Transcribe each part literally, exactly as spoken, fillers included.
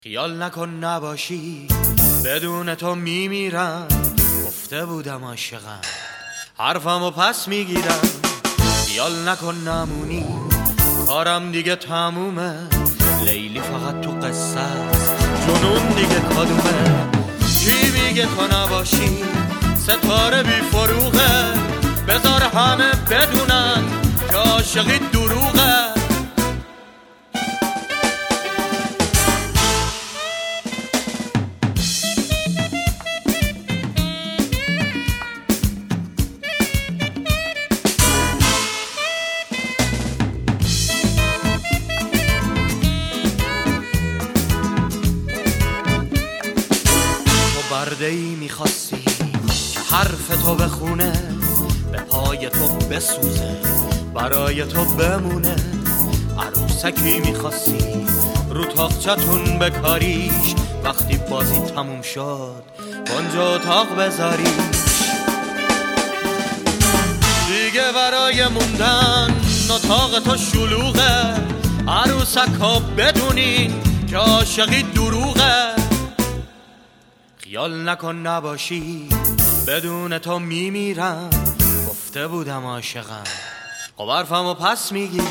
خیال نکن نباشی بدون تو میمیرم، گفته بودم عاشقم حرفمو پس میگیرم. خیال نکن نمونی کارم دیگه تمومه، لیلی فقط تو قصه است جنون دیگه کدومه. کی میگه تو نباشی ستاره بی فروغه، بذار همه بدونن که عاشقی دروغه. برده‌ای میخواستی که حرف تو بخونه، به پای تو بسوزه برای تو بمونه. عروسکی میخواستی رو تاقچتون بکاریش، وقتی بازی تموم شد کنجا اتاق بذاریش. دیگه برای موندن اتاق تو شلوغه، عروسکا بدونین که عاشقی دروغه. خیال نکن نباشی بدون تو میمیرم، گفته بودم عاشقم خب حرفمو پس میگیرم.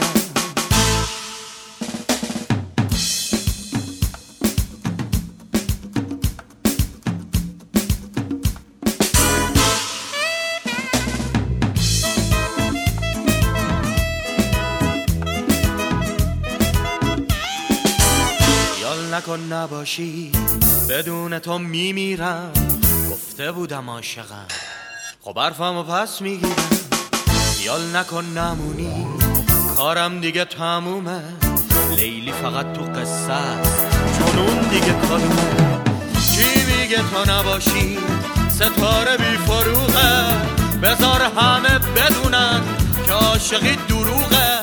خیال نکن نباشی بدون تو میمیرم، گفته بودم عاشقم خب حرفمو پس میگیرم. خیال نکن نمونی کارم دیگه تمومه، لیلی فقط تو قصه است جنون دیگه کدومه. کی میگه تو نباشی ستاره بی فروغه، بذار همه بدونن که عاشقی دروغه.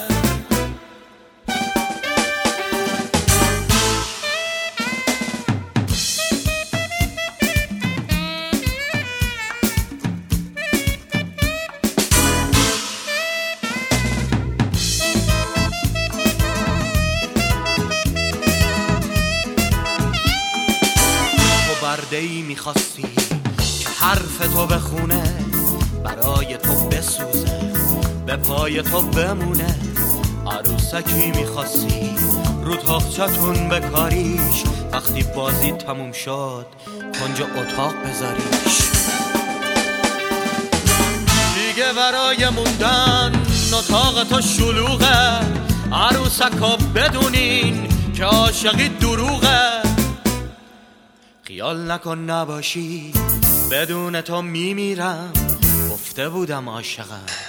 برده‌ای میخواستی که حرف تو بخونه، برای تو بسوزه به پای تو بمونه. عروسکی میخواستی رو تاقچتون بکاریش، وقتی بازی تموم شد کنج اتاق بذاریش. دیگه برای موندن اتاق تو شلوغه، عروسکا بدونین که عاشقی دروغه. خیال نکن نباشی بدون تو میمیرم، گفته بودم عاشقم